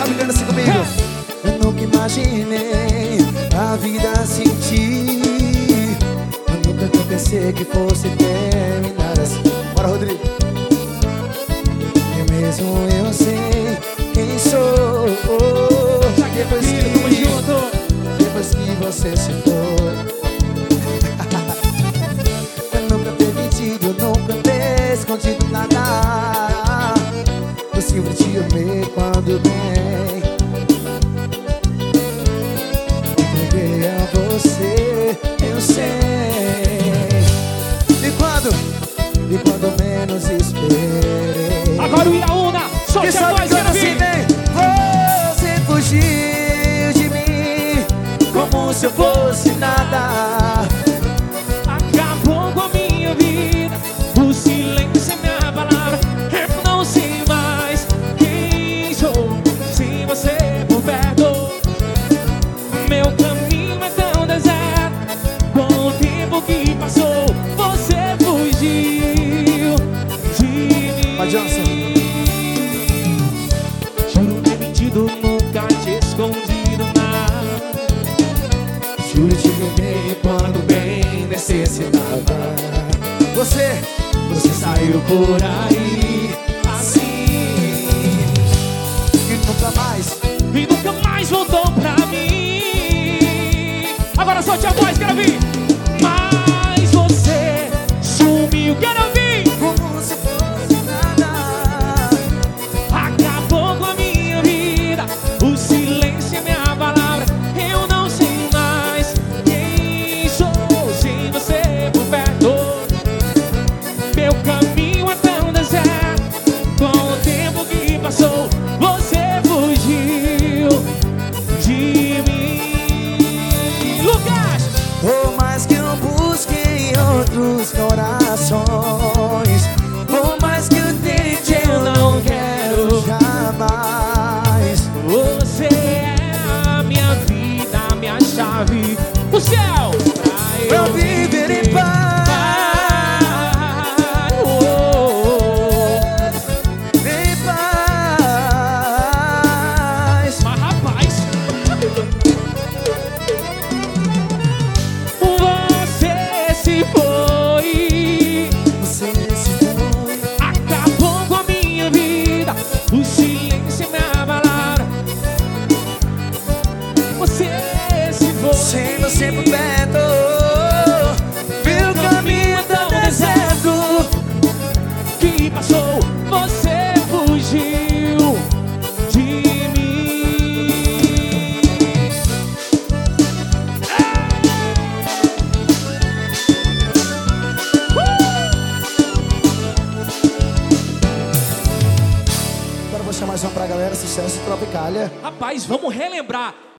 sabe, canta assim comigo. Eu nunca imaginei a vida sem ti. Eu nunca pensei que fosse terminar assim. Bora, Rodrigo. E mesmo eu sei quem sou. Depois que você se foi, eu nunca ter mentido, eu nunca ter escondido nada. Eu sempre te amei quando bem. Entreguei a você, eu sei. E quando menos esperei. Agora o Iaúna, solte a voz, quero assim, vem. Você fugiu de mim como se eu fosse nada. Acabou com a minha vida, o silêncio é minha palavra. Eu não sei mais quem sou sem você por perto. Meu caminho é tão deserto, com o tempo que passou, você fugiu de mim. Vai, Johnson. Juro ter mentido, nunca te escondido nada. Juro te amei quando bem necessitava. Você saiu por aí assim e nunca mais voltou pra mim. Agora solte a voz, quero ouvir. Mas você sumiu, quero ouvir. como se fosse nada. Acabou com a minha vida, o silêncio é minha palavra. Eu não sei mais quem sou sem você por perto. Meu caminho é tão deserto, com o tempo que passou, você fugiu de mim. Lucas! Por mais que eu busque em outros corações, por mais que eu tente, eu não quero jamais. Você é a minha vida, a minha chave, o céu Pra eu viver em paz. Em paz. Mas rapaz, você se foi, Você se foi. acabou com a minha vida, o silêncio é minha palavra. Você se foi, Sem você por perto, meu caminho é tão deserto. que passou, você fugiu de mim. Agora eu vou chamar mais uma pra galera, sucesso Tropicália. Rapaz, vamos relembrar.